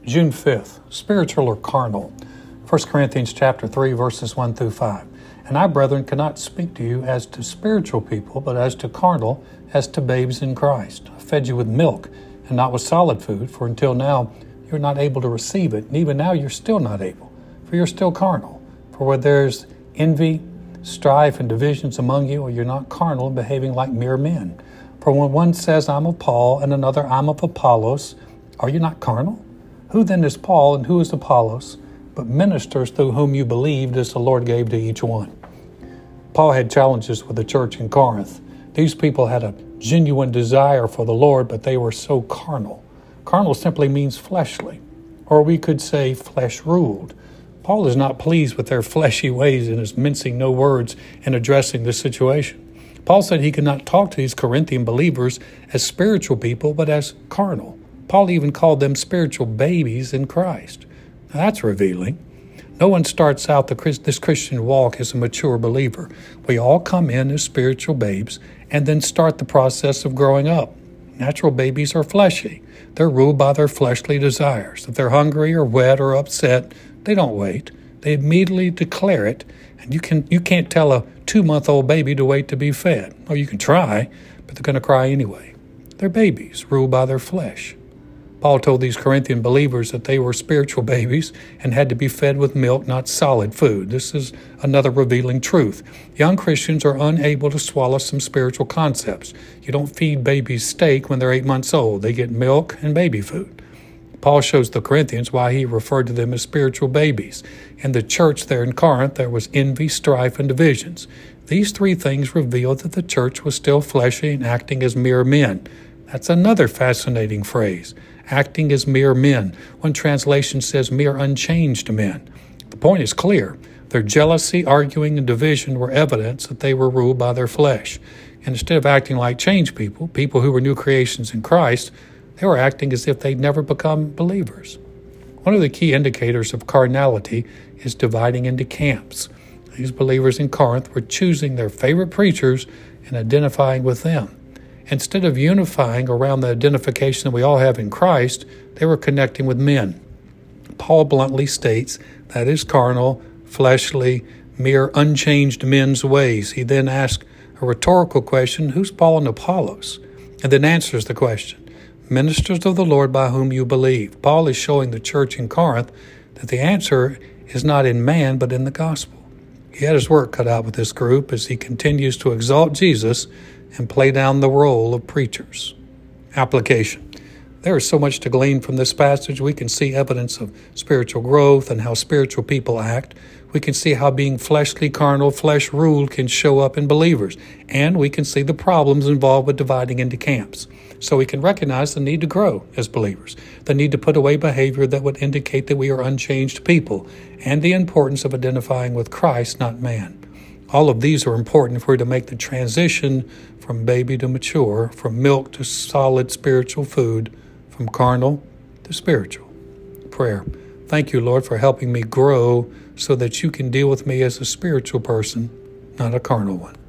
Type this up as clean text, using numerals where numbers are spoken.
June 5th, spiritual or carnal. 1 Corinthians chapter 3, verses 1 through 5. And I, brethren, cannot speak to you as to spiritual people, but as to carnal, as to babes in Christ. I fed you with milk and not with solid food, for until now you're not able to receive it, and even now you're still not able, for you're still carnal. For where there's envy, strife, and divisions among you, or you're not carnal, behaving like mere men. For when one says, I'm of Paul, and another, I'm of Apollos, are you not carnal? Who then is Paul and who is Apollos, but ministers through whom you believed as the Lord gave to each one? Paul had challenges with the church in Corinth. These people had a genuine desire for the Lord, but they were so carnal. Carnal simply means fleshly, or we could say flesh-ruled. Paul is not pleased with their fleshy ways and is mincing no words in addressing the situation. Paul said he could not talk to these Corinthian believers as spiritual people, but as carnal. Paul even called them spiritual babies in Christ. Now that's revealing. No one starts out this Christian walk as a mature believer. We all come in as spiritual babes and then start the process of growing up. Natural babies are fleshy. They're ruled by their fleshly desires. If they're hungry or wet or upset, they don't wait. They immediately declare it, and you can't tell a 2-month-old baby to wait to be fed. Or you can try, but they're going to cry anyway. They're babies ruled by their flesh. Paul told these Corinthian believers that they were spiritual babies and had to be fed with milk, not solid food. This is another revealing truth. Young Christians are unable to swallow some spiritual concepts. You don't feed babies steak when they're 8 months old. They get milk and baby food. Paul shows the Corinthians why he referred to them as spiritual babies. In the church there in Corinth, there was envy, strife, and divisions. These three things revealed that the church was still fleshy and acting as mere men. That's another fascinating phrase. Acting as mere men. One translation says mere unchanged men. The point is clear. Their jealousy, arguing, and division were evidence that they were ruled by their flesh. And instead of acting like changed people who were new creations in Christ, they were acting as if they'd never become believers. One of the key indicators of carnality is dividing into camps. These believers in Corinth were choosing their favorite preachers and identifying with them. Instead of unifying around the identification that we all have in Christ, they were connecting with men. Paul bluntly states that is carnal, fleshly, mere unchanged men's ways. He then asks a rhetorical question, who's Paul and Apollos? And then answers the question, ministers of the Lord by whom you believe. Paul is showing the church in Corinth that the answer is not in man, but in the gospel. He had his work cut out with this group as he continues to exalt Jesus and play down the role of preachers. Application. There is so much to glean from this passage. We can see evidence of spiritual growth and how spiritual people act. We can see how being fleshly, carnal, flesh-ruled can show up in believers. And we can see the problems involved with dividing into camps. So we can recognize the need to grow as believers, the need to put away behavior that would indicate that we are unchanged people, and the importance of identifying with Christ, not man. All of these are important if we're to make the transition from baby to mature, from milk to solid spiritual food, from carnal to spiritual. Prayer. Thank you, Lord, for helping me grow so that you can deal with me as a spiritual person, not a carnal one.